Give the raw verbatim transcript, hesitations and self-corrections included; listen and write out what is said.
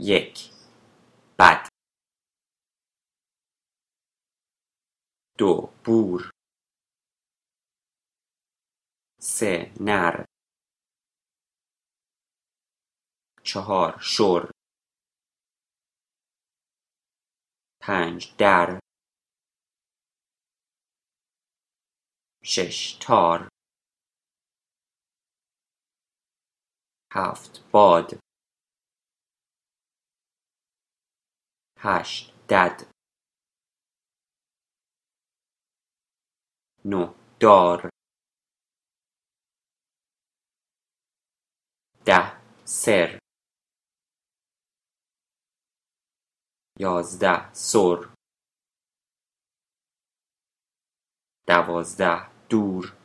یک بد. دو بور. سه نر. چهار شر. پنج در. شش تار. هفت باد. هشت دد. نه دار. ده سر. یازده سر. دوازده دور.